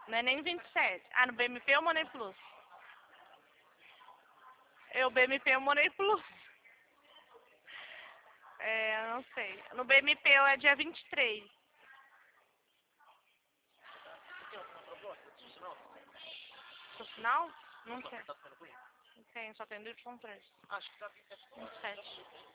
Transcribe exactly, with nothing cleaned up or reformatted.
Não é nem vinte e sete. Ah, no B M P ou Money Plus? Eu, B M P ou Money Plus? É, eu não sei. No B M P é dia vinte e três. No final? Não tem. Não tem, só tem do Y três. Acho que está vinte e sete.